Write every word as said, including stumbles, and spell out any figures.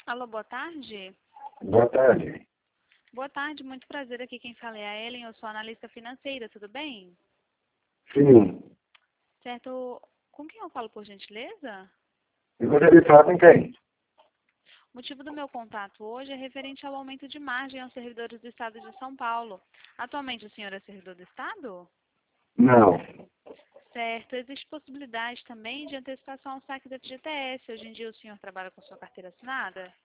Alô, boa tarde. Boa tarde. Boa tarde, muito prazer. Aqui quem fala é a Ellen, eu sou analista financeira, tudo bem? Sim. Certo, com quem eu falo, por gentileza? Eu gostaria de falar com quem? O motivo do meu contato hoje é referente ao aumento de margem aos servidores do Estado de São Paulo. Atualmente o senhor é servidor do Estado? Não. Certo, existe possibilidade também de antecipação ao saque da F G T S. Hoje em dia o senhor trabalha com sua carteira assinada?